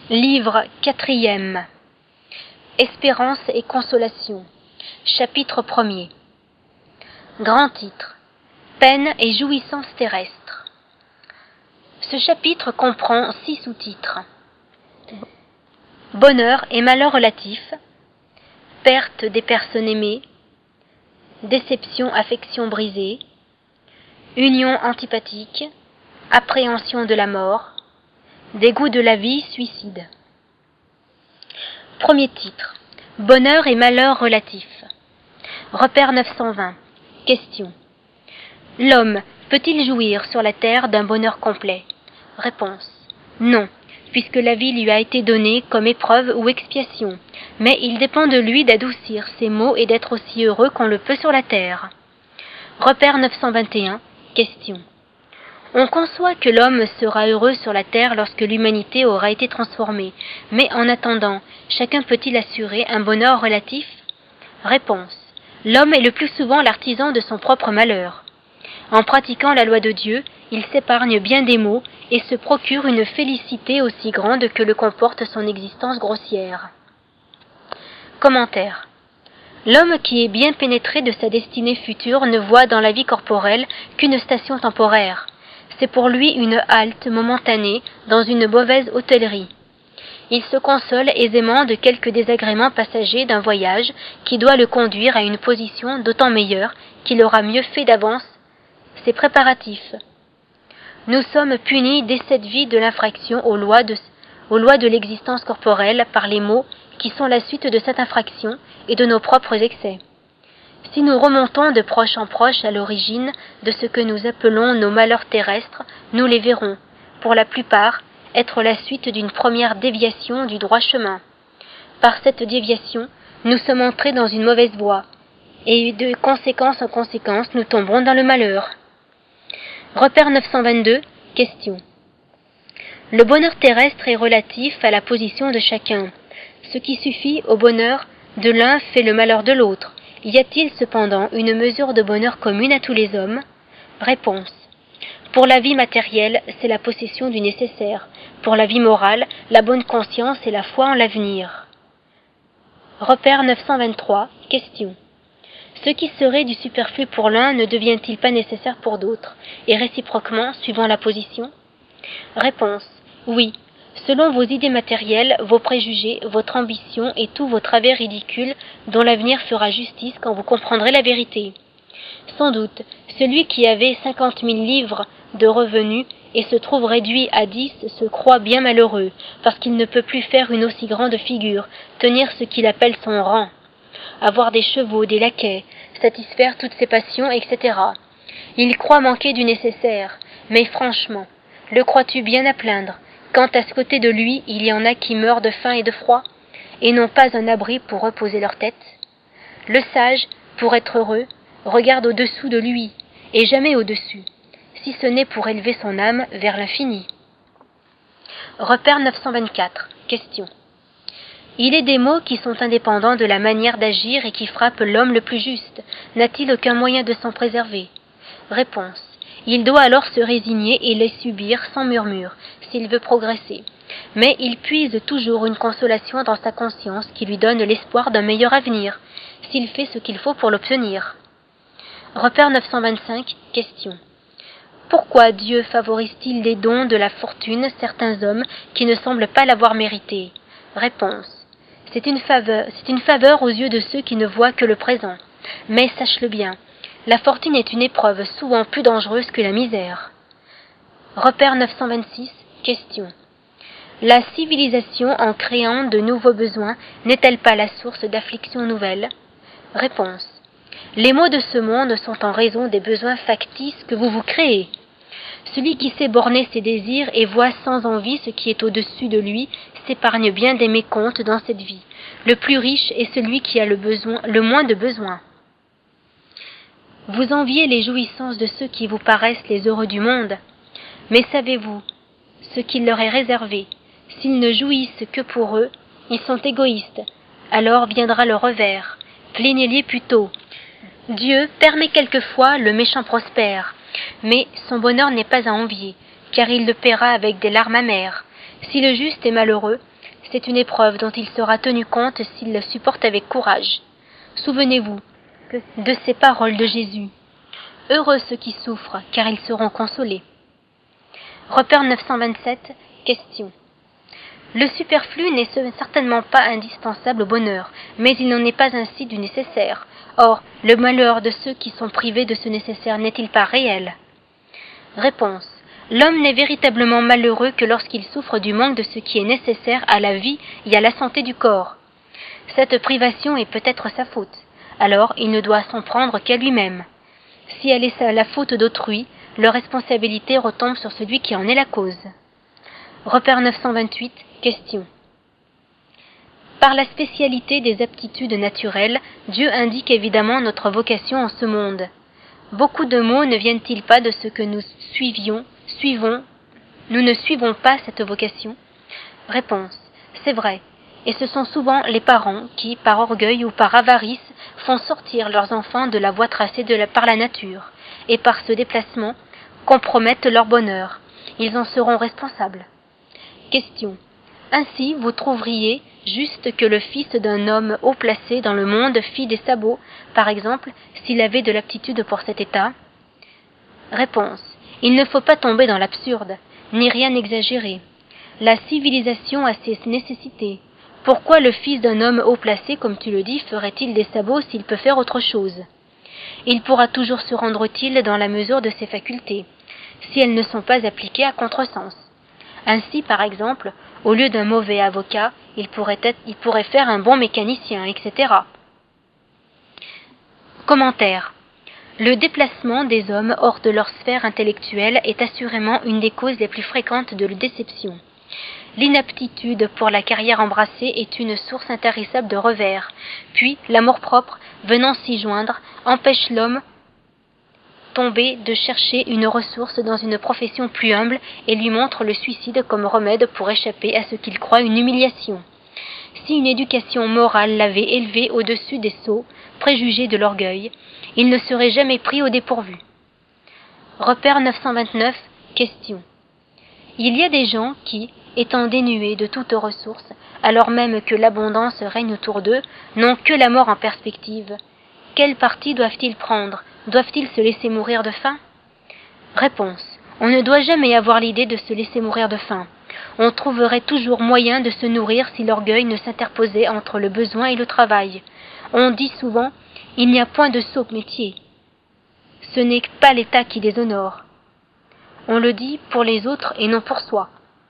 Livre 4e. Espérance et consolation. Chapitre 1er. Grand titre. Peine et jouissance terrestre. Ce chapitre comprend 6 sous-titres. Bonheur et malheur relatifs. Perte des personnes aimées. Déception, affection brisée. Union antipathique. Appréhension de la mort. Dégoût de la vie, suicide. Premier titre. Bonheur et malheur relatifs. Repère 920. Question. L'homme peut-il jouir sur la terre d'un bonheur complet? Réponse. Non, puisque la vie lui a été donnée comme épreuve ou expiation, mais il dépend de lui d'adoucir ses maux et d'être aussi heureux qu'on le peut sur la terre. Repère 921. Question. On conçoit que l'homme sera heureux sur la terre lorsque l'humanité aura été transformée, mais en attendant, chacun peut-il assurer un bonheur relatif? Réponse. L'homme est le plus souvent l'artisan de son propre malheur. En pratiquant la loi de Dieu, il s'épargne bien des maux et se procure une félicité aussi grande que le comporte son existence grossière. Commentaire. L'homme qui est bien pénétré de sa destinée future ne voit dans la vie corporelle qu'une station temporaire. C'est pour lui une halte momentanée dans une mauvaise hôtellerie. Il se console aisément de quelques désagréments passagers d'un voyage qui doit le conduire à une position d'autant meilleure qu'il aura mieux fait d'avance ses préparatifs. Nous sommes punis dès cette vie de l'infraction aux lois de l'existence corporelle par les maux qui sont la suite de cette infraction et de nos propres excès. Si nous remontons de proche en proche à l'origine de ce que nous appelons nos malheurs terrestres, nous les verrons, pour la plupart, être la suite d'une première déviation du droit chemin. Par cette déviation, nous sommes entrés dans une mauvaise voie, et de conséquence en conséquence, nous tomberons dans le malheur. Repère 922. Question. Le bonheur terrestre est relatif à la position de chacun. Ce qui suffit au bonheur de l'un fait le malheur de l'autre. Y a-t-il cependant une mesure de bonheur commune à tous les hommes? Réponse. Pour la vie matérielle, c'est la possession du nécessaire. Pour la vie morale, la bonne conscience et la foi en l'avenir. Repère 923. Question. Ce qui serait du superflu pour l'un ne devient-il pas nécessaire pour d'autres, et réciproquement, suivant la position? Réponse. Oui. Selon vos idées matérielles, vos préjugés, votre ambition et tous vos travers ridicules dont l'avenir fera justice quand vous comprendrez la vérité. Sans doute, celui qui avait 50 000 livres de revenus et se trouve réduit à 10 se croit bien malheureux, parce qu'il ne peut plus faire une aussi grande figure, tenir ce qu'il appelle son rang, avoir des chevaux, des laquais, satisfaire toutes ses passions, etc. Il croit manquer du nécessaire, mais franchement, le crois-tu bien à plaindre? Quand à ce côté de lui, il y en a qui meurent de faim et de froid, et n'ont pas un abri pour reposer leur tête. Le sage, pour être heureux, regarde au-dessous de lui, et jamais au-dessus, si ce n'est pour élever son âme vers l'infini. Repère 924. Question. Il est des maux qui sont indépendants de la manière d'agir et qui frappent l'homme le plus juste. N'a-t-il aucun moyen de s'en préserver? Réponse. Il doit alors se résigner et les subir sans murmure, s'il veut progresser. Mais il puise toujours une consolation dans sa conscience qui lui donne l'espoir d'un meilleur avenir, s'il fait ce qu'il faut pour l'obtenir. Repère 925. Question. Pourquoi Dieu favorise-t-il des dons de la fortune certains hommes qui ne semblent pas l'avoir mérité? Réponse. C'est une faveur aux yeux de ceux qui ne voient que le présent. Mais sache-le bien, la fortune est une épreuve souvent plus dangereuse que la misère. Repère 926. Question. La civilisation, en créant de nouveaux besoins, n'est-elle pas la source d'afflictions nouvelles? Réponse. Les maux de ce monde sont en raison des besoins factices que vous vous créez. Celui qui sait borner ses désirs et voit sans envie ce qui est au-dessus de lui s'épargne bien des mécomptes dans cette vie. Le plus riche est celui qui a le moins de besoins. Vous enviez les jouissances de ceux qui vous paraissent les heureux du monde, mais savez-vous ce qu'il leur est réservé? S'ils ne jouissent que pour eux, ils sont égoïstes. Alors viendra le revers. Plaignez-les plutôt. Dieu permet quelquefois le méchant prospère, mais son bonheur n'est pas à envier, car il le paiera avec des larmes amères. Si le juste est malheureux, C'est une épreuve dont il sera tenu compte s'il la supporte avec courage. Souvenez-vous de ces paroles de Jésus. Heureux ceux qui souffrent, car ils seront consolés. Repère 927, question. Le superflu n'est certainement pas indispensable au bonheur, mais il n'en est pas ainsi du nécessaire. Or, le malheur de ceux qui sont privés de ce nécessaire n'est-il pas réel? Réponse. L'homme n'est véritablement malheureux que lorsqu'il souffre du manque de ce qui est nécessaire à la vie et à la santé du corps. Cette privation est peut-être sa faute. Alors, il ne doit s'en prendre qu'à lui-même. Si elle est la faute d'autrui, leur responsabilité retombe sur celui qui en est la cause. Repère 928, question. Par la spécialité des aptitudes naturelles, Dieu indique évidemment notre vocation en ce monde. Beaucoup de mots ne viennent-ils pas de ce que nous nous ne suivons pas cette vocation? Réponse. C'est vrai. Et ce sont souvent les parents qui, par orgueil ou par avarice, font sortir leurs enfants de la voie tracée par la nature, et par ce déplacement, compromettent leur bonheur. Ils en seront responsables. Question. Ainsi, vous trouveriez juste que le fils d'un homme haut placé dans le monde fît des sabots, par exemple, s'il avait de l'aptitude pour cet état? Réponse. Il ne faut pas tomber dans l'absurde, ni rien exagérer. La civilisation a ses nécessités. Pourquoi le fils d'un homme haut placé, comme tu le dis, ferait-il des sabots s'il peut faire autre chose? Il pourra toujours se rendre utile dans la mesure de ses facultés, si elles ne sont pas appliquées à contresens. Ainsi, par exemple, au lieu d'un mauvais avocat, il pourrait faire un bon mécanicien, etc. Commentaire. Le déplacement des hommes hors de leur sphère intellectuelle est assurément une des causes les plus fréquentes de la déception. L'inaptitude pour la carrière embrassée est une source intarissable de revers, puis l'amour-propre, venant s'y joindre, empêche l'homme tombé de chercher une ressource dans une profession plus humble et lui montre le suicide comme remède pour échapper à ce qu'il croit une humiliation. Si une éducation morale l'avait élevé au-dessus des sots, préjugés de l'orgueil, il ne serait jamais pris au dépourvu. Repère 929, question. Il y a des gens qui, étant dénués de toute ressource, alors même que l'abondance règne autour d'eux, n'ont que la mort en perspective. Quel parti doivent-ils prendre? Doivent-ils se laisser mourir de faim? Réponse. On ne doit jamais avoir l'idée de se laisser mourir de faim. On trouverait toujours moyen de se nourrir si l'orgueil ne s'interposait entre le besoin et le travail. On dit souvent « il n'y a point de sot métier ». Ce n'est pas l'État qui déshonore. On le dit pour les autres et non pour soi.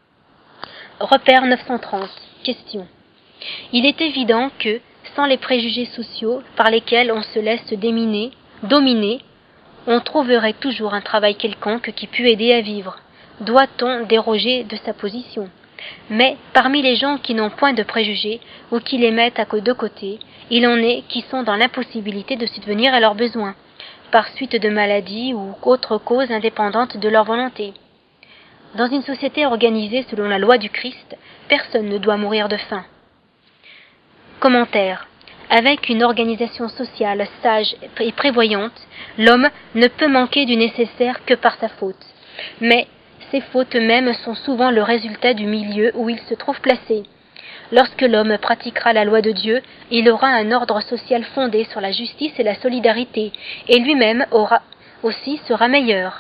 Repère 930. Question. Il est évident que, sans les préjugés sociaux par lesquels on se laisse dominer, on trouverait toujours un travail quelconque qui pût aider à vivre. Doit-on déroger de sa position? Mais, parmi les gens qui n'ont point de préjugés, ou qui les mettent de côté, il en est qui sont dans l'impossibilité de subvenir à leurs besoins, par suite de maladies ou autres causes indépendantes de leur volonté. Dans une société organisée selon la loi du Christ, personne ne doit mourir de faim. Commentaire. Avec une organisation sociale sage et prévoyante, l'homme ne peut manquer du nécessaire que par sa faute. Mais ces fautes mêmes sont souvent le résultat du milieu où il se trouve placé. Lorsque l'homme pratiquera la loi de Dieu, il aura un ordre social fondé sur la justice et la solidarité, et lui-même sera meilleur.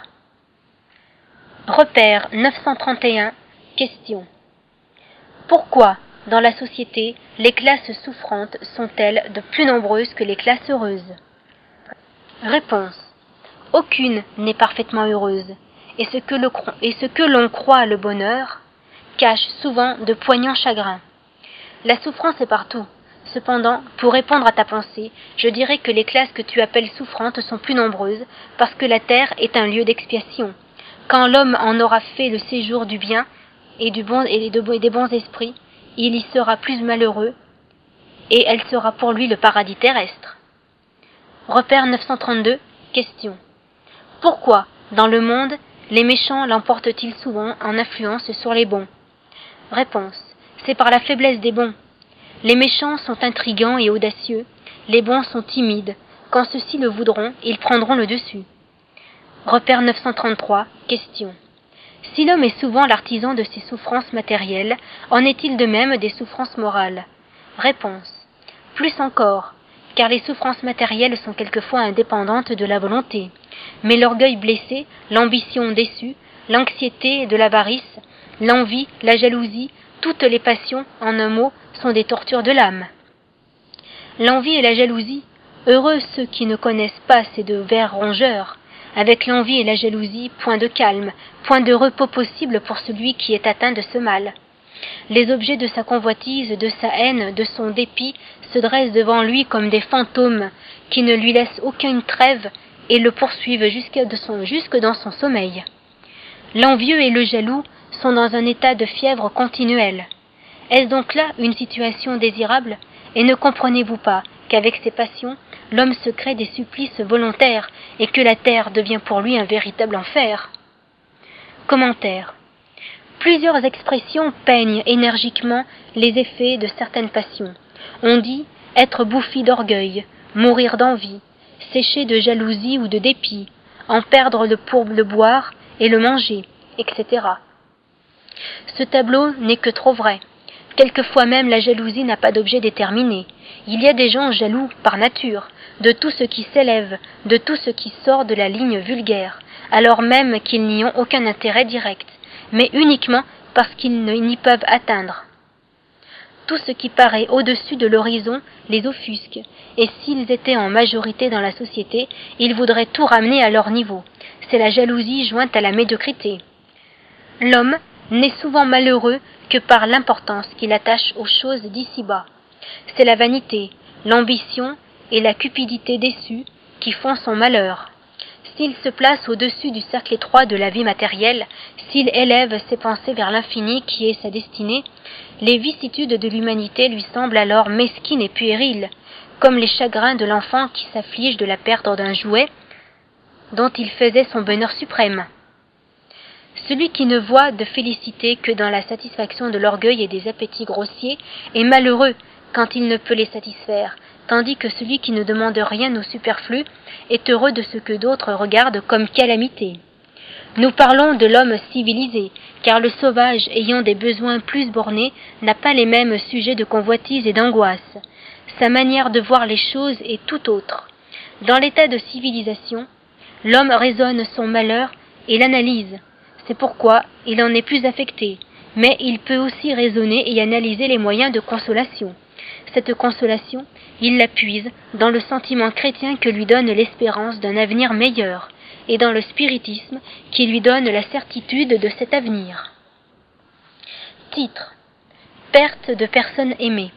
Repère 931, question. Pourquoi, dans la société, les classes souffrantes sont-elles de plus nombreuses que les classes heureuses? Réponse. Aucune n'est parfaitement heureuse, et ce que l'on croit le bonheur cache souvent de poignants chagrins. La souffrance est partout. Cependant, pour répondre à ta pensée, je dirais que les classes que tu appelles souffrantes sont plus nombreuses, parce que la terre est un lieu d'expiation. Quand l'homme en aura fait le séjour du bien et des bons esprits, il y sera plus malheureux, et elle sera pour lui le paradis terrestre. Repère 932, question. Pourquoi, dans le monde, les méchants l'emportent-ils souvent en influence sur les bons? Réponse. C'est par la faiblesse des bons. Les méchants sont intrigants et audacieux, les bons sont timides. Quand ceux-ci le voudront, ils prendront le dessus. Repère 933, question. Si l'homme est souvent l'artisan de ses souffrances matérielles, en est-il de même des souffrances morales? Réponse. Plus encore, car les souffrances matérielles sont quelquefois indépendantes de la volonté, mais l'orgueil blessé, l'ambition déçue, l'anxiété de l'avarice, l'envie, la jalousie, toutes les passions, en un mot, sont des tortures de l'âme. L'envie et la jalousie, heureux ceux qui ne connaissent pas ces deux vers rongeurs. Avec l'envie et la jalousie, point de calme, point de repos possible pour celui qui est atteint de ce mal. Les objets de sa convoitise, de sa haine, de son dépit, se dressent devant lui comme des fantômes qui ne lui laissent aucune trêve et le poursuivent jusque dans son sommeil. L'envieux et le jaloux sont dans un état de fièvre continuelle. Est-ce donc là une situation désirable? Et ne comprenez-vous pas qu'avec ces passions, l'homme se crée des supplices volontaires et que la terre devient pour lui un véritable enfer? Commentaire. Plusieurs expressions peignent énergiquement les effets de certaines passions. On dit être bouffi d'orgueil, mourir d'envie, sécher de jalousie ou de dépit, en perdre pour le boire et le manger, etc. Ce tableau n'est que trop vrai. Quelquefois même la jalousie n'a pas d'objet déterminé. Il y a des gens jaloux par nature, de tout ce qui s'élève, de tout ce qui sort de la ligne vulgaire, alors même qu'ils n'y ont aucun intérêt direct, mais uniquement parce qu'ils n'y peuvent atteindre. Tout ce qui paraît au-dessus de l'horizon les offusque, et s'ils étaient en majorité dans la société, ils voudraient tout ramener à leur niveau. C'est la jalousie jointe à la médiocrité. L'homme n'est souvent malheureux que par l'importance qu'il attache aux choses d'ici-bas. C'est la vanité, l'ambition et la cupidité déçue qui font son malheur. S'il se place au-dessus du cercle étroit de la vie matérielle, s'il élève ses pensées vers l'infini qui est sa destinée, les vicissitudes de l'humanité lui semblent alors mesquines et puériles, comme les chagrins de l'enfant qui s'afflige de la perte d'un jouet dont il faisait son bonheur suprême. Celui qui ne voit de félicité que dans la satisfaction de l'orgueil et des appétits grossiers est malheureux quand il ne peut les satisfaire, tandis que celui qui ne demande rien au superflu est heureux de ce que d'autres regardent comme calamité. Nous parlons de l'homme civilisé, car le sauvage ayant des besoins plus bornés n'a pas les mêmes sujets de convoitise et d'angoisse. Sa manière de voir les choses est tout autre. Dans l'état de civilisation, l'homme raisonne son malheur et l'analyse. C'est pourquoi il en est plus affecté, mais il peut aussi raisonner et analyser les moyens de consolation. Cette consolation, il la puise dans le sentiment chrétien que lui donne l'espérance d'un avenir meilleur, et dans le spiritisme qui lui donne la certitude de cet avenir. Titre. Perte de personnes aimées.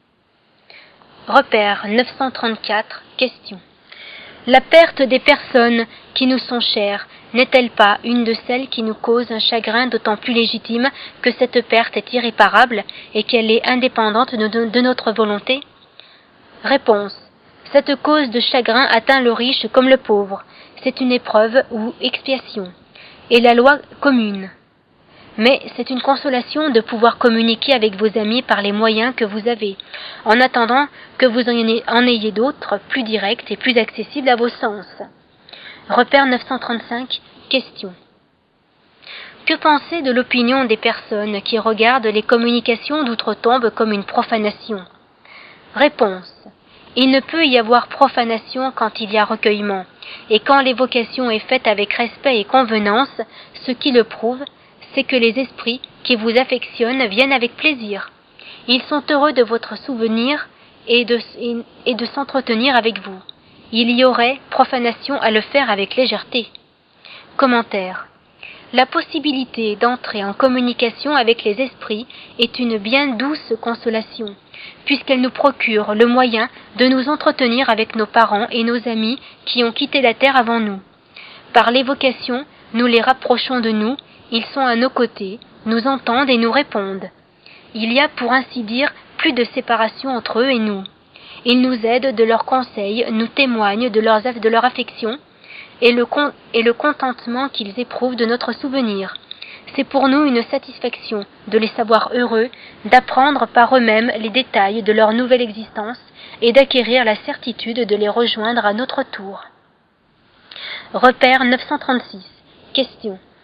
Repère 934. Question. La perte des personnes qui nous sont chères n'est-elle pas une de celles qui nous causent un chagrin d'autant plus légitime que cette perte est irréparable et qu'elle est indépendante de notre volonté? Réponse. Cette cause de chagrin atteint le riche comme le pauvre. C'est une épreuve ou expiation, et la loi commune. Mais c'est une consolation de pouvoir communiquer avec vos amis par les moyens que vous avez, en attendant que vous en ayez d'autres, plus directs et plus accessibles à vos sens. Repère 935. Question. Que penser de l'opinion des personnes qui regardent les communications d'outre-tombe comme une profanation? Réponse. Il ne peut y avoir profanation quand il y a recueillement, et quand l'évocation est faite avec respect et convenance, ce qui le prouve, c'est que les esprits qui vous affectionnent viennent avec plaisir. Ils sont heureux de votre souvenir et de s'entretenir avec vous. Il y aurait profanation à le faire avec légèreté. Commentaire. La possibilité d'entrer en communication avec les esprits est une bien douce consolation, puisqu'elle nous procure le moyen de nous entretenir avec nos parents et nos amis qui ont quitté la terre avant nous. Par l'évocation, nous les rapprochons de nous, ils sont à nos côtés, nous entendent et nous répondent. Il y a, pour ainsi dire, plus de séparation entre eux et nous. Ils nous aident de leurs conseils, nous témoignent de leur affection et le contentement qu'ils éprouvent de notre souvenir. C'est pour nous une satisfaction de les savoir heureux, d'apprendre par eux-mêmes les détails de leur nouvelle existence et d'acquérir la certitude de les rejoindre à notre tour. Repère 936. Question.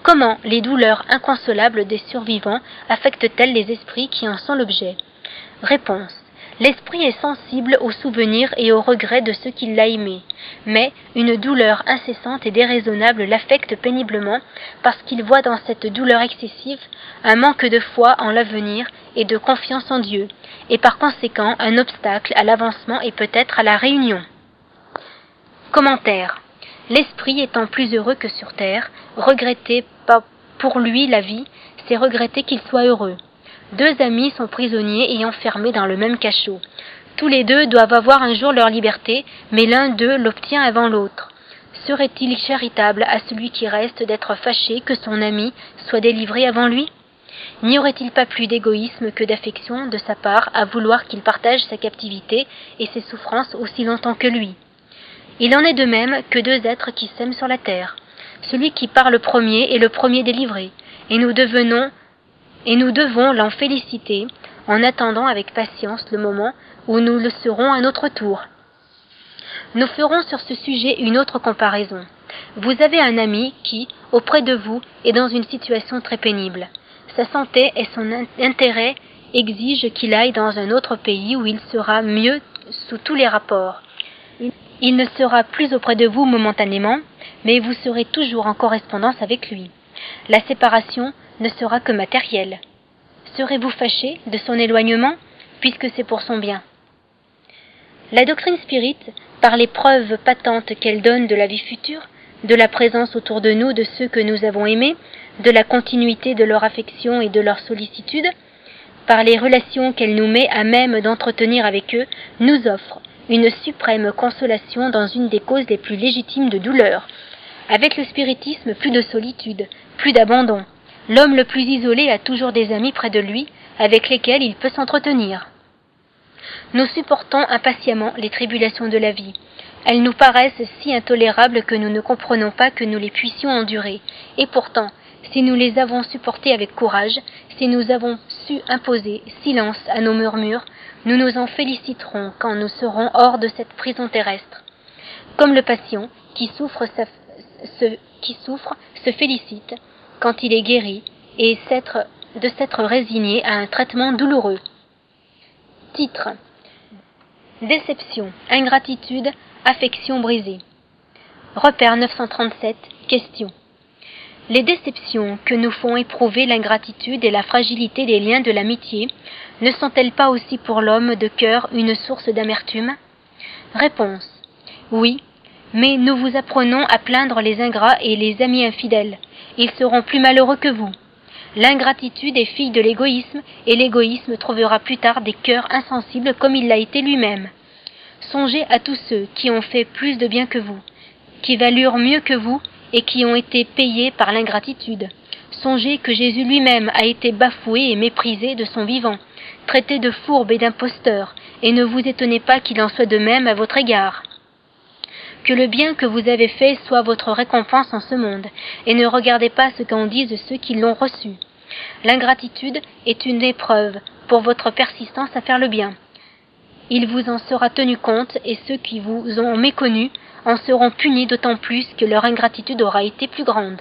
Comment les douleurs inconsolables des survivants affectent-elles les esprits qui en sont l'objet? Réponse. L'esprit est sensible aux souvenirs et aux regrets de ceux qui l'a aimé, mais une douleur incessante et déraisonnable l'affecte péniblement parce qu'il voit dans cette douleur excessive un manque de foi en l'avenir et de confiance en Dieu, et par conséquent un obstacle à l'avancement et peut-être à la réunion. Commentaire. L'esprit étant plus heureux que sur terre, regretter pour lui la vie, c'est regretter qu'il soit heureux. Deux amis sont prisonniers et enfermés dans le même cachot. Tous les deux doivent avoir un jour leur liberté, mais l'un d'eux l'obtient avant l'autre. Serait-il charitable à celui qui reste d'être fâché que son ami soit délivré avant lui? N'y aurait-il pas plus d'égoïsme que d'affection de sa part à vouloir qu'il partage sa captivité et ses souffrances aussi longtemps que lui? Il en est de même que deux êtres qui s'aiment sur la terre. Celui qui part le premier est le premier délivré, et nous devons l'en féliciter en attendant avec patience le moment où nous le serons à notre tour. Nous ferons sur ce sujet une autre comparaison. Vous avez un ami qui, auprès de vous, est dans une situation très pénible. Sa santé et son intérêt exigent qu'il aille dans un autre pays où il sera mieux sous tous les rapports. Il ne sera plus auprès de vous momentanément, mais vous serez toujours en correspondance avec lui. La séparation ne sera que matérielle. Serez-vous fâché de son éloignement, puisque c'est pour son bien? La doctrine spirite, par les preuves patentes qu'elle donne de la vie future, de la présence autour de nous de ceux que nous avons aimés, de la continuité de leur affection et de leur sollicitude, par les relations qu'elle nous met à même d'entretenir avec eux, nous offre une suprême consolation dans une des causes les plus légitimes de douleur. Avec le spiritisme, plus de solitude, plus d'abandon. L'homme le plus isolé a toujours des amis près de lui, avec lesquels il peut s'entretenir. Nous supportons impatiemment les tribulations de la vie. Elles nous paraissent si intolérables que nous ne comprenons pas que nous les puissions endurer. Et pourtant, si nous les avons supportées avec courage, si nous avons su imposer silence à nos murmures, nous nous en féliciterons quand nous serons hors de cette prison terrestre. Comme le patient qui souffre se félicite quand il est guéri et de s'être résigné à un traitement douloureux. Titre. Déception, ingratitude, affection brisée. Repère 937, question. Les déceptions que nous font éprouver l'ingratitude et la fragilité des liens de l'amitié ne sont-elles pas aussi pour l'homme de cœur une source d'amertume? Réponse. Oui, mais nous vous apprenons à plaindre les ingrats et les amis infidèles. Ils seront plus malheureux que vous. L'ingratitude est fille de l'égoïsme, et l'égoïsme trouvera plus tard des cœurs insensibles comme il l'a été lui-même. Songez à tous ceux qui ont fait plus de bien que vous, qui valurent mieux que vous, et qui ont été payés par l'ingratitude. Songez que Jésus lui-même a été bafoué et méprisé de son vivant, traité de fourbe et d'imposteur, et ne vous étonnez pas qu'il en soit de même à votre égard. Que le bien que vous avez fait soit votre récompense en ce monde, et ne regardez pas ce qu'en disent ceux qui l'ont reçu. L'ingratitude est une épreuve pour votre persistance à faire le bien. Il vous en sera tenu compte, et ceux qui vous ont méconnu en seront punis d'autant plus que leur ingratitude aura été plus grande.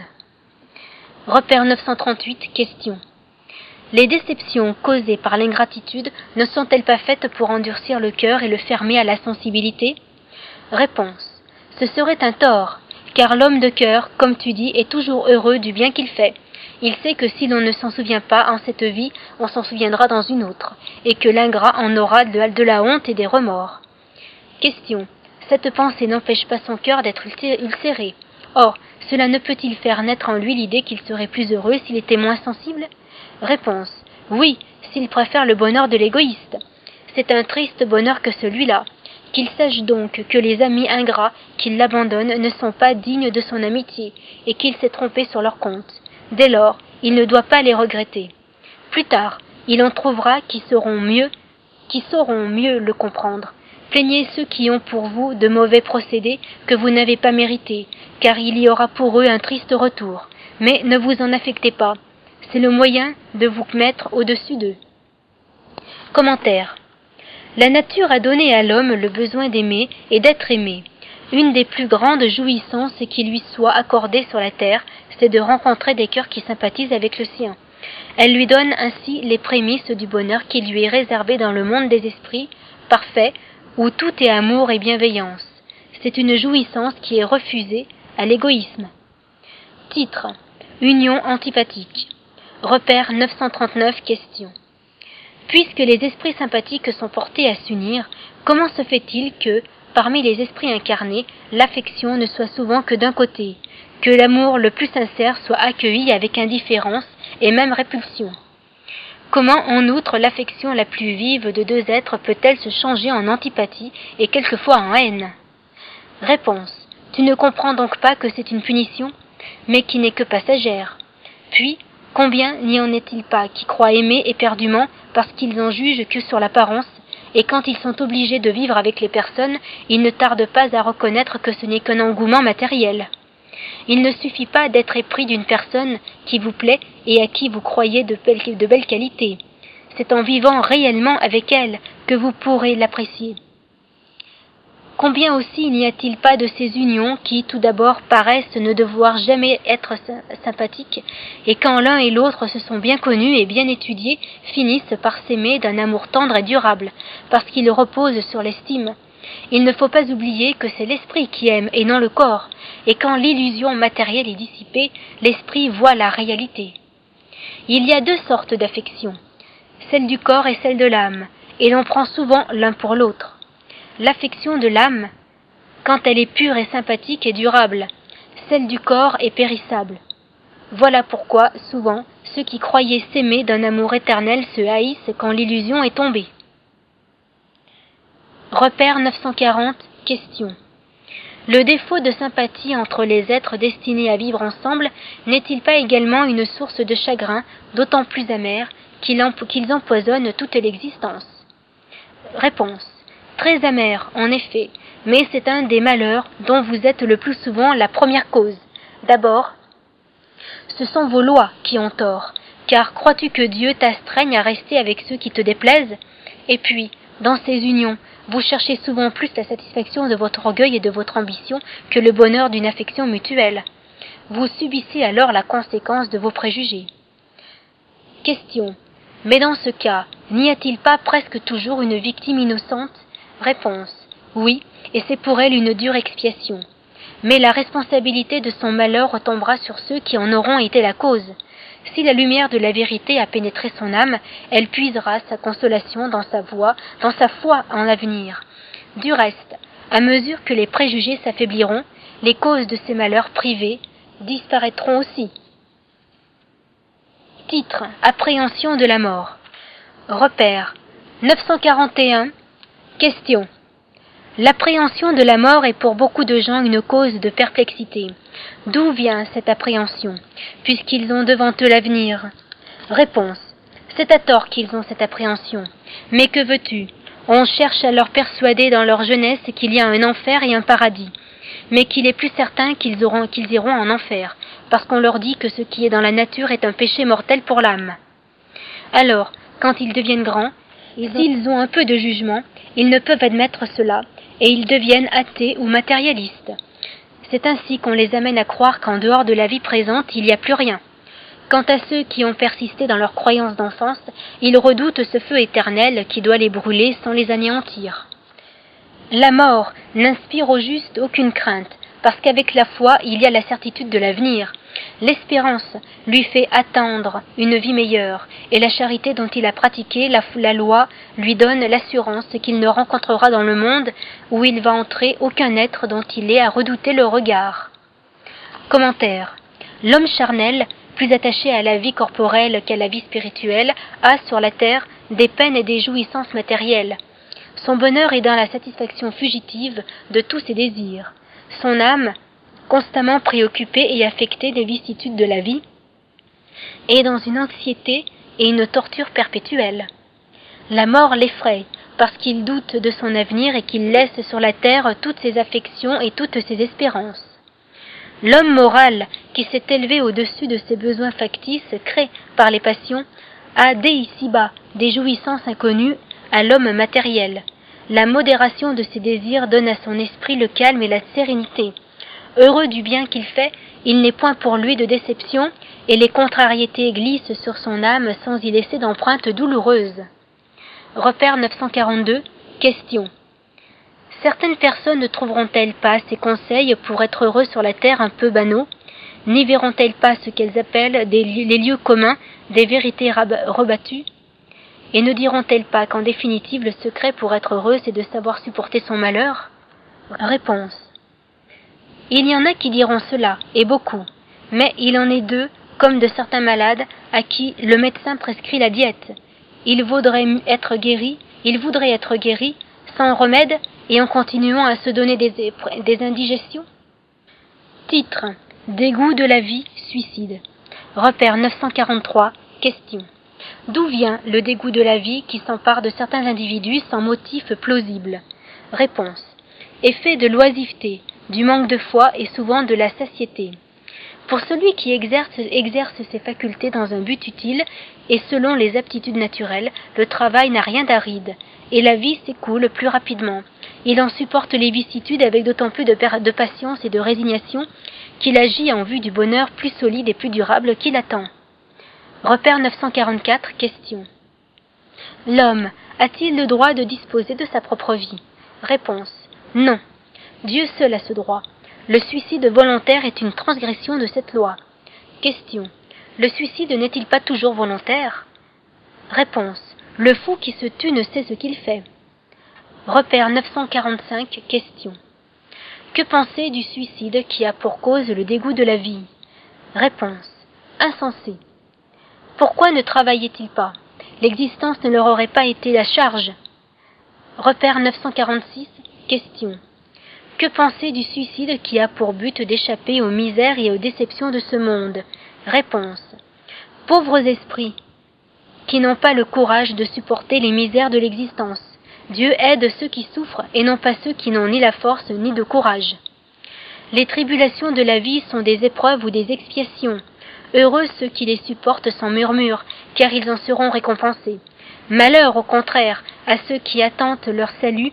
Repère 938, question. Les déceptions causées par l'ingratitude ne sont-elles pas faites pour endurcir le cœur et le fermer à la sensibilité? Réponse. Ce serait un tort, car l'homme de cœur, comme tu dis, est toujours heureux du bien qu'il fait. Il sait que si l'on ne s'en souvient pas en cette vie, on s'en souviendra dans une autre, et que l'ingrat en aura de la honte et des remords. Question. Cette pensée n'empêche pas son cœur d'être ulcéré. Or, cela ne peut-il faire naître en lui l'idée qu'il serait plus heureux s'il était moins sensible? Réponse. Oui, s'il préfère le bonheur de l'égoïste. C'est un triste bonheur que celui-là. Qu'il sache donc que les amis ingrats qui l'abandonnent ne sont pas dignes de son amitié, et qu'il s'est trompé sur leur compte. Dès lors, il ne doit pas les regretter. Plus tard, il en trouvera qui sauront mieux le comprendre. Plaignez ceux qui ont pour vous de mauvais procédés que vous n'avez pas mérités, car il y aura pour eux un triste retour. Mais ne vous en affectez pas. C'est le moyen de vous mettre au-dessus d'eux. Commentaire. La nature a donné à l'homme le besoin d'aimer et d'être aimé. Une des plus grandes jouissances qui lui soit accordée sur la terre, c'est de rencontrer des cœurs qui sympathisent avec le sien. Elle lui donne ainsi les prémices du bonheur qui lui est réservé dans le monde des esprits, parfait, où tout est amour et bienveillance. C'est une jouissance qui est refusée à l'égoïsme. Titre: Union antipathique. Repère 939 questions. Puisque les esprits sympathiques sont portés à s'unir, comment se fait-il que, parmi les esprits incarnés, l'affection ne soit souvent que d'un côté, que l'amour le plus sincère soit accueilli avec indifférence et même répulsion? Comment, en outre, l'affection la plus vive de deux êtres peut-elle se changer en antipathie et quelquefois en haine? Réponse: tu ne comprends donc pas que c'est une punition, mais qui n'est que passagère. Puis, combien n'y en est-il pas qui croient aimer éperdument parce qu'ils en jugent que sur l'apparence, et quand ils sont obligés de vivre avec les personnes, ils ne tardent pas à reconnaître que ce n'est qu'un engouement matériel. Il ne suffit pas d'être épris d'une personne qui vous plaît et à qui vous croyez de belles qualités. C'est en vivant réellement avec elle que vous pourrez l'apprécier. Combien aussi n'y a-t-il pas de ces unions qui, tout d'abord, paraissent ne devoir jamais être sympathiques, et quand l'un et l'autre se sont bien connus et bien étudiés, finissent par s'aimer d'un amour tendre et durable, parce qu'il repose sur l'estime. Il ne faut pas oublier que c'est l'esprit qui aime et non le corps, et quand l'illusion matérielle est dissipée, l'esprit voit la réalité. Il y a deux sortes d'affection, celle du corps et celle de l'âme, et l'on prend souvent l'un pour l'autre. L'affection de l'âme, quand elle est pure et sympathique, est durable, celle du corps est périssable. Voilà pourquoi, souvent, ceux qui croyaient s'aimer d'un amour éternel se haïssent quand l'illusion est tombée. Repère 940, question. Le défaut de sympathie entre les êtres destinés à vivre ensemble n'est-il pas également une source de chagrin d'autant plus amère qu'ils empoisonnent toute l'existence? Réponse: très amer, en effet, mais c'est un des malheurs dont vous êtes le plus souvent la première cause. D'abord, ce sont vos lois qui ont tort, car crois-tu que Dieu t'astreigne à rester avec ceux qui te déplaisent? Et puis, dans ces unions, vous cherchez souvent plus la satisfaction de votre orgueil et de votre ambition que le bonheur d'une affection mutuelle. Vous subissez alors la conséquence de vos préjugés. Question: mais dans ce cas, n'y a-t-il pas presque toujours une victime innocente? Réponse: oui, et c'est pour elle une dure expiation. Mais la responsabilité de son malheur retombera sur ceux qui en auront été la cause. Si la lumière de la vérité a pénétré son âme, elle puisera sa consolation dans sa foi en l'avenir. Du reste, à mesure que les préjugés s'affaibliront, les causes de ces malheurs privés disparaîtront aussi. Titre: appréhension de la mort. Repère 941. Question. L'appréhension de la mort est pour beaucoup de gens une cause de perplexité. D'où vient cette appréhension, puisqu'ils ont devant eux l'avenir? Réponse: c'est à tort qu'ils ont cette appréhension. Mais que veux-tu? On cherche à leur persuader dans leur jeunesse qu'il y a un enfer et un paradis, mais qu'il est plus certain qu'ils iront en enfer, parce qu'on leur dit que ce qui est dans la nature est un péché mortel pour l'âme. Alors, quand ils deviennent grands, s'ils ont un peu de jugement, ils ne peuvent admettre cela, et ils deviennent athées ou matérialistes. C'est ainsi qu'on les amène à croire qu'en dehors de la vie présente, il n'y a plus rien. Quant à ceux qui ont persisté dans leurs croyances d'enfance, ils redoutent ce feu éternel qui doit les brûler sans les anéantir. La mort n'inspire au juste aucune crainte, parce qu'avec la foi, il y a la certitude de l'avenir. L'espérance lui fait attendre une vie meilleure, et la charité dont il a pratiqué la loi lui donne l'assurance qu'il ne rencontrera dans le monde où il va entrer aucun être dont il ait à redouter le regard. Commentaire. L'homme charnel, plus attaché à la vie corporelle qu'à la vie spirituelle, a sur la terre des peines et des jouissances matérielles. Son bonheur est dans la satisfaction fugitive de tous ses désirs. Son âme, constamment préoccupée et affectée des vicissitudes de la vie, est dans une anxiété et une torture perpétuelle. La mort l'effraie, parce qu'il doute de son avenir et qu'il laisse sur la terre toutes ses affections et toutes ses espérances. L'homme moral, qui s'est élevé au-dessus de ses besoins factices créés par les passions, a dès ici-bas des jouissances inconnues à l'homme matériel. La modération de ses désirs donne à son esprit le calme et la sérénité. Heureux du bien qu'il fait, il n'est point pour lui de déception, et les contrariétés glissent sur son âme sans y laisser d'empreinte douloureuse. Repère 942. Question. Certaines personnes ne trouveront-elles pas ces conseils pour être heureux sur la terre un peu banaux, n'y verront-elles pas ce qu'elles appellent les lieux communs des vérités rebattues, et ne diront-elles pas qu'en définitive le secret pour être heureux c'est de savoir supporter son malheur? Réponse. Il y en a qui diront cela, et beaucoup, mais il en est d'eux, comme de certains malades, à qui le médecin prescrit la diète. Ils voudraient être guéris sans remède et en continuant à se donner des indigestions. Titre. Dégoût de la vie, suicide. Repère 943. Question. D'où vient le dégoût de la vie qui s'empare de certains individus sans motif plausible? Réponse. Effet de l'oisiveté, du manque de foi et souvent de la satiété. Pour celui qui exerce ses facultés dans un but utile et selon les aptitudes naturelles, le travail n'a rien d'aride, et la vie s'écoule plus rapidement. Il en supporte les vicissitudes avec d'autant plus de patience et de résignation qu'il agit en vue du bonheur plus solide et plus durable qu'il attend. Repère 944. Question. L'homme a-t-il le droit de disposer de sa propre vie? Réponse. Non. Dieu seul a ce droit. Le suicide volontaire est une transgression de cette loi. Question. Le suicide n'est-il pas toujours volontaire? Réponse. Le fou qui se tue ne sait ce qu'il fait. Repère 945. Question. Que penser du suicide qui a pour cause le dégoût de la vie? Réponse. Insensé. Pourquoi ne travaillait-il pas? L'existence ne leur aurait pas été la charge. Repère 946. Question. Que penser du suicide qui a pour but d'échapper aux misères et aux déceptions de ce monde? Réponse. Pauvres esprits, qui n'ont pas le courage de supporter les misères de l'existence. Dieu aide ceux qui souffrent et non pas ceux qui n'ont ni la force ni de courage. Les tribulations de la vie sont des épreuves ou des expiations. Heureux ceux qui les supportent sans murmure, car ils en seront récompensés. Malheur, au contraire, à ceux qui attendent leur salut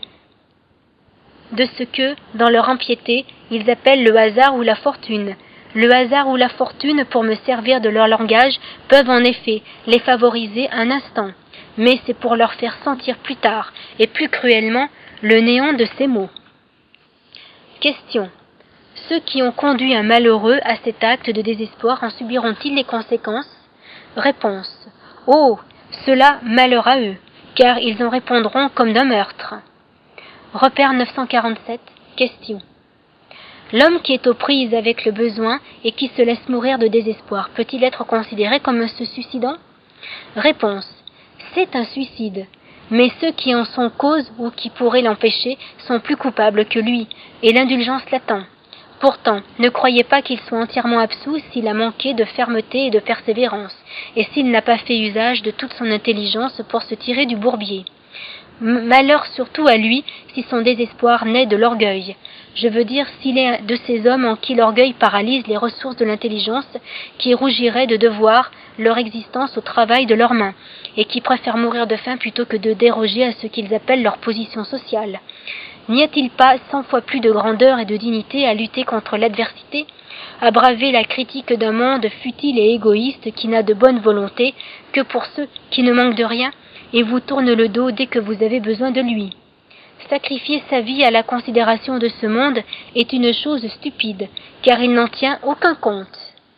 de ce que, dans leur impiété, ils appellent le hasard ou la fortune. Le hasard ou la fortune, pour me servir de leur langage, peuvent en effet les favoriser un instant, mais c'est pour leur faire sentir plus tard, et plus cruellement, le néant de ces mots. Question. Ceux qui ont conduit un malheureux à cet acte de désespoir en subiront-ils les conséquences? Réponse. Oh, cela malheur à eux, car ils en répondront comme d'un meurtre. Repère 947. Question. L'homme qui est aux prises avec le besoin et qui se laisse mourir de désespoir peut-il être considéré comme se suicidant? Réponse. C'est un suicide, mais ceux qui en sont cause ou qui pourraient l'empêcher sont plus coupables que lui, et l'indulgence l'attend. Pourtant, ne croyez pas qu'il soit entièrement absous s'il a manqué de fermeté et de persévérance, et s'il n'a pas fait usage de toute son intelligence pour se tirer du bourbier. Malheur surtout à lui si son désespoir naît de l'orgueil. Je veux dire s'il est de ces hommes en qui l'orgueil paralyse les ressources de l'intelligence, qui rougiraient de devoir leur existence au travail de leurs mains, et qui préfèrent mourir de faim plutôt que de déroger à ce qu'ils appellent leur position sociale. N'y a-t-il pas 100 fois plus de grandeur et de dignité à lutter contre l'adversité, à braver la critique d'un monde futile et égoïste qui n'a de bonne volonté que pour ceux qui ne manquent de rien et vous tournent le dos dès que vous avez besoin de lui? Sacrifier sa vie à la considération de ce monde est une chose stupide, car il n'en tient aucun compte.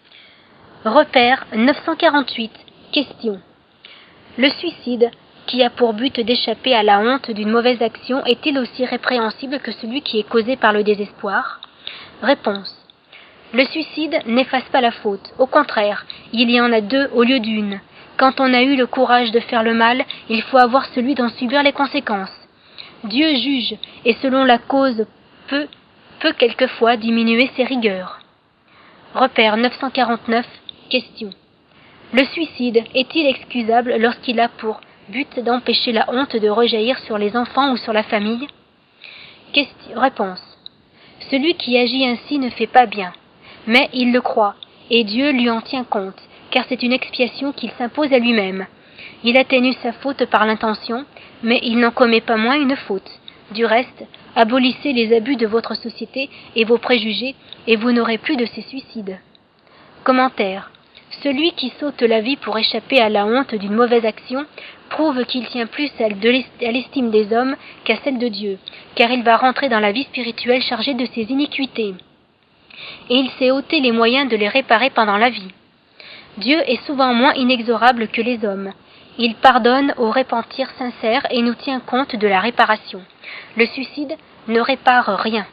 Repère 948. Question. Le suicide, qui a pour but d'échapper à la honte d'une mauvaise action, est-il aussi répréhensible que celui qui est causé par le désespoir? Réponse. Le suicide n'efface pas la faute. Au contraire, il y en a deux au lieu d'une. Quand on a eu le courage de faire le mal, il faut avoir celui d'en subir les conséquences. Dieu juge, et selon la cause peut quelquefois diminuer ses rigueurs. Repère 949. Question. Le suicide est-il excusable lorsqu'il a pour but d'empêcher la honte de rejaillir sur les enfants ou sur la famille? Réponse. Celui qui agit ainsi ne fait pas bien, mais il le croit, et Dieu lui en tient compte, car c'est une expiation qu'il s'impose à lui-même. Il atténue sa faute par l'intention, mais il n'en commet pas moins une faute. Du reste, abolissez les abus de votre société et vos préjugés, et vous n'aurez plus de ces suicides. Commentaire. Celui qui saute la vie pour échapper à la honte d'une mauvaise action prouve qu'il tient plus à l'estime des hommes qu'à celle de Dieu, car il va rentrer dans la vie spirituelle chargée de ses iniquités. Et il s'est ôté les moyens de les réparer pendant la vie. Dieu est souvent moins inexorable que les hommes. Il pardonne au repentir sincère et nous tient compte de la réparation. Le suicide ne répare rien.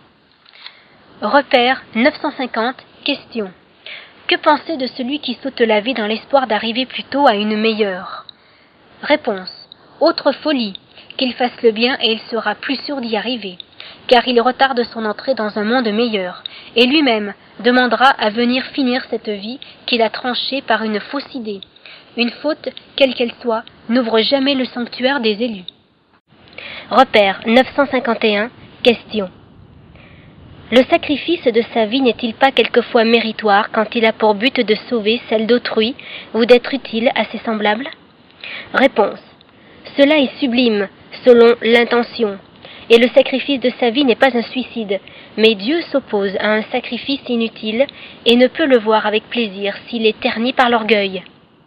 Repère 950. Question. Que penser de celui qui saute la vie dans l'espoir d'arriver plutôt à une meilleure? Réponse. Autre folie. Qu'il fasse le bien et il sera plus sûr d'y arriver, car il retarde son entrée dans un monde meilleur, et lui-même demandera à venir finir cette vie qu'il a tranchée par une fausse idée. Une faute, quelle qu'elle soit, n'ouvre jamais le sanctuaire des élus. Repère 951. Question. Le sacrifice de sa vie n'est-il pas quelquefois méritoire quand il a pour but de sauver celle d'autrui ou d'être utile à ses semblables? Réponse. Cela est sublime, selon l'intention, et le sacrifice de sa vie n'est pas un suicide, mais Dieu s'oppose à un sacrifice inutile et ne peut le voir avec plaisir s'il est terni par l'orgueil.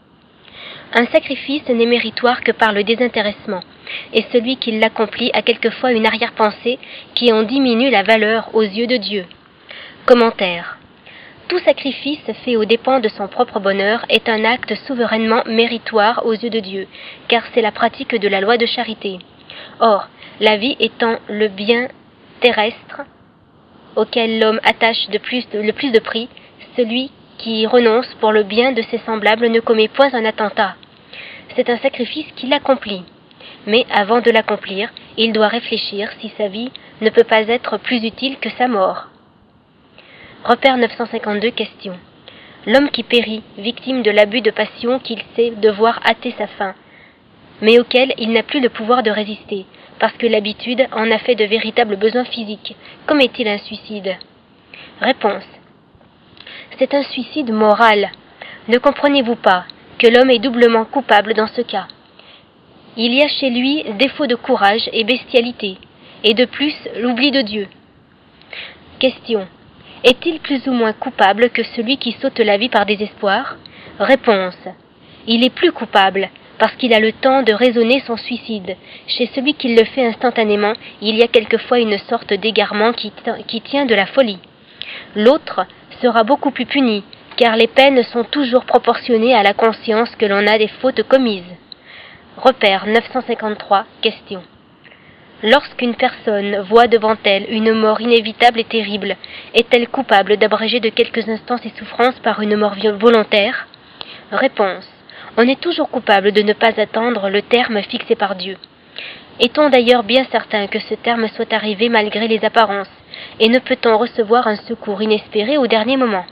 Un sacrifice n'est méritoire que par le désintéressement, et celui qui l'accomplit a quelquefois une arrière-pensée qui en diminue la valeur aux yeux de Dieu. Commentaire. Tout sacrifice fait aux dépens de son propre bonheur est un acte souverainement méritoire aux yeux de Dieu, car c'est la pratique de la loi de charité. Or, la vie étant le bien terrestre auquel l'homme attache le plus de prix, celui qui y renonce pour le bien de ses semblables ne commet point un attentat. C'est un sacrifice qu'il accomplit. Mais avant de l'accomplir, il doit réfléchir si sa vie ne peut pas être plus utile que sa mort. Repère 952. Question. L'homme qui périt, victime de l'abus de passion qu'il sait devoir hâter sa fin, mais auquel il n'a plus le pouvoir de résister, parce que l'habitude en a fait de véritables besoins physiques, commet-il un suicide? Réponse. C'est un suicide moral. Ne comprenez-vous pas que l'homme est doublement coupable dans ce cas? Il y a chez lui défaut de courage et bestialité, et de plus l'oubli de Dieu. Question. Est-il plus ou moins coupable que celui qui saute la vie par désespoir? Réponse. Il est plus coupable, parce qu'il a le temps de raisonner son suicide. Chez celui qui le fait instantanément, il y a quelquefois une sorte d'égarement qui tient de la folie. L'autre sera beaucoup plus puni, car les peines sont toujours proportionnées à la conscience que l'on a des fautes commises. Repère 953. Question. Lorsqu'une personne voit devant elle une mort inévitable et terrible, est-elle coupable d'abréger de quelques instants ses souffrances par une mort volontaire? Réponse. On est toujours coupable de ne pas attendre le terme fixé par Dieu. Est-on d'ailleurs bien certain que ce terme soit arrivé malgré les apparences, et ne peut-on recevoir un secours inespéré au dernier moment?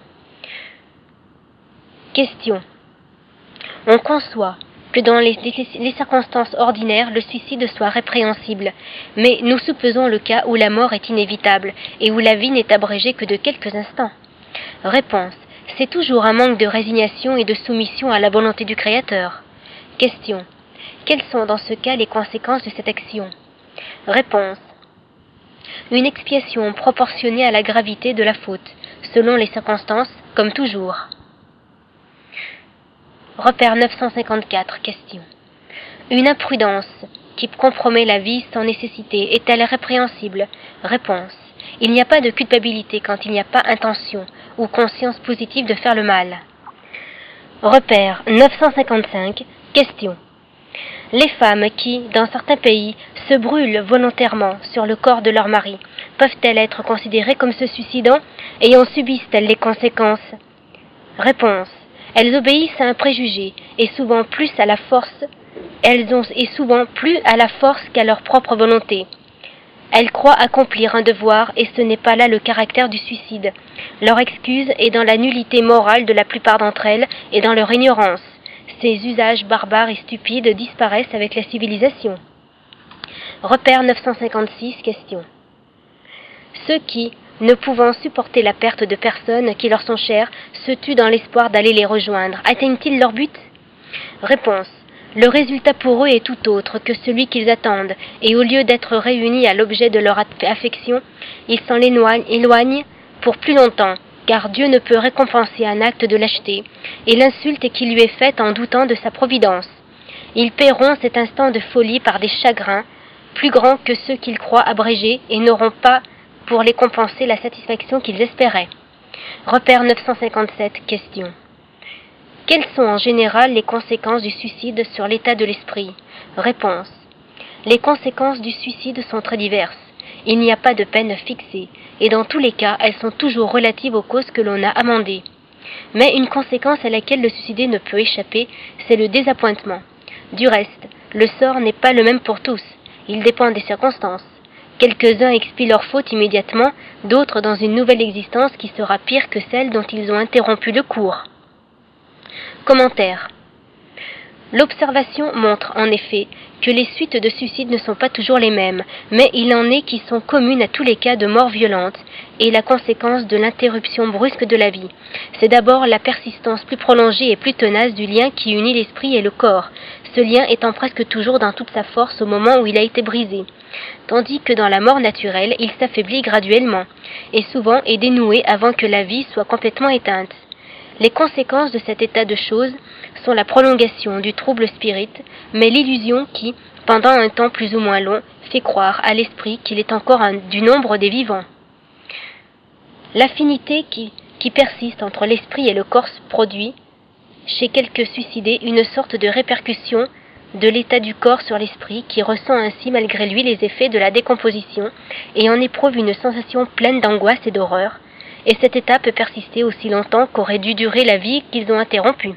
Question. On conçoit que dans les circonstances ordinaires, le suicide soit répréhensible, mais nous supposons le cas où la mort est inévitable et où la vie n'est abrégée que de quelques instants. Réponse. C'est toujours un manque de résignation et de soumission à la volonté du Créateur. Question. Quelles sont dans ce cas les conséquences de cette action? Réponse. Une expiation proportionnée à la gravité de la faute, selon les circonstances, comme toujours. Repère 954. Question. Une imprudence qui compromet la vie sans nécessité est-elle répréhensible? Réponse. Il n'y a pas de culpabilité quand il n'y a pas intention ou conscience positive de faire le mal. Repère 955. Question. Les femmes qui, dans certains pays, se brûlent volontairement sur le corps de leur mari, peuvent-elles être considérées comme se suicidant et en subissent-elles les conséquences? Réponse. Elles obéissent à un préjugé et souvent plus à la force. Elles ont et souvent plus à la force qu'à leur propre volonté. Elles croient accomplir un devoir et ce n'est pas là le caractère du suicide. Leur excuse est dans la nullité morale de la plupart d'entre elles et dans leur ignorance. Ces usages barbares et stupides disparaissent avec la civilisation. Repère 956. Question. Ceux qui, ne pouvant supporter la perte de personnes qui leur sont chères, se tuent dans l'espoir d'aller les rejoindre. Atteignent-ils leur but? Réponse. Le résultat pour eux est tout autre que celui qu'ils attendent, et au lieu d'être réunis à l'objet de leur affection, ils s'en éloignent pour plus longtemps, car Dieu ne peut récompenser un acte de lâcheté, et l'insulte qui lui est faite en doutant de sa providence. Ils paieront cet instant de folie par des chagrins, plus grands que ceux qu'ils croient abrégés, et n'auront pas pour les compenser la satisfaction qu'ils espéraient. Repère 957, question. Quelles sont en général les conséquences du suicide sur l'état de l'esprit? Réponse. Les conséquences du suicide sont très diverses. Il n'y a pas de peine fixée, et dans tous les cas, elles sont toujours relatives aux causes que l'on a amendées. Mais une conséquence à laquelle le suicidé ne peut échapper, c'est le désappointement. Du reste, le sort n'est pas le même pour tous, il dépend des circonstances. Quelques-uns expient leur faute immédiatement, d'autres dans une nouvelle existence qui sera pire que celle dont ils ont interrompu le cours. Commentaire. L'observation montre en effet que les suites de suicide ne sont pas toujours les mêmes, mais il en est qui sont communes à tous les cas de mort violente et la conséquence de l'interruption brusque de la vie. C'est d'abord la persistance plus prolongée et plus tenace du lien qui unit l'esprit et le corps, ce lien étant presque toujours dans toute sa force au moment où il a été brisé, tandis que dans la mort naturelle, il s'affaiblit graduellement, et souvent est dénoué avant que la vie soit complètement éteinte. Les conséquences de cet état de choses sont la prolongation du trouble spirit, mais l'illusion qui, pendant un temps plus ou moins long, fait croire à l'esprit qu'il est encore du nombre des vivants. L'affinité qui persiste entre l'esprit et le corps produit, chez quelques suicidés, une sorte de répercussion de l'état du corps sur l'esprit qui ressent ainsi malgré lui les effets de la décomposition et en éprouve une sensation pleine d'angoisse et d'horreur, et cet état peut persister aussi longtemps qu'aurait dû durer la vie qu'ils ont interrompue.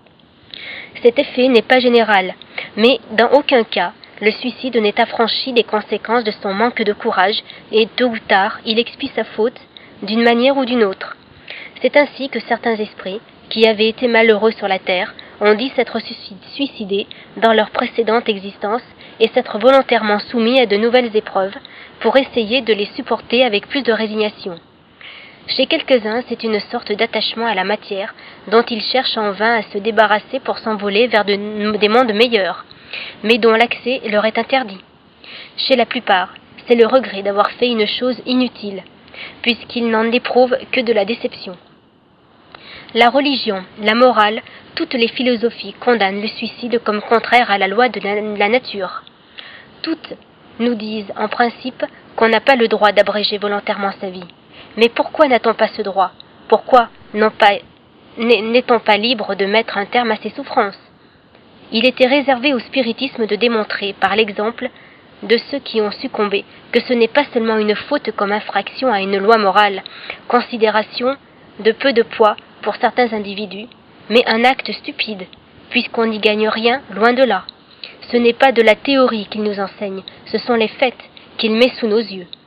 Cet effet n'est pas général, mais dans aucun cas, le suicide n'est affranchi des conséquences de son manque de courage, et tôt ou tard, il expie sa faute, d'une manière ou d'une autre. C'est ainsi que certains esprits, qui avaient été malheureux sur la terre, ont dit s'être suicidés dans leur précédente existence et s'être volontairement soumis à de nouvelles épreuves pour essayer de les supporter avec plus de résignation. Chez quelques-uns, c'est une sorte d'attachement à la matière dont ils cherchent en vain à se débarrasser pour s'envoler vers des mondes meilleurs, mais dont l'accès leur est interdit. Chez la plupart, c'est le regret d'avoir fait une chose inutile, puisqu'ils n'en éprouvent que de la déception. La religion, la morale, toutes les philosophies condamnent le suicide comme contraire à la loi de la nature. Toutes nous disent, en principe, qu'on n'a pas le droit d'abréger volontairement sa vie. Mais pourquoi n'a-t-on pas ce droit? Pourquoi n'est-on pas libre de mettre un terme à ses souffrances? Il était réservé au spiritisme de démontrer, par l'exemple de ceux qui ont succombé, que ce n'est pas seulement une faute comme infraction à une loi morale, considération de peu de poids pour certains individus, mais un acte stupide, puisqu'on n'y gagne rien, loin de là. Ce n'est pas de la théorie qu'il nous enseigne, ce sont les faits qu'il met sous nos yeux.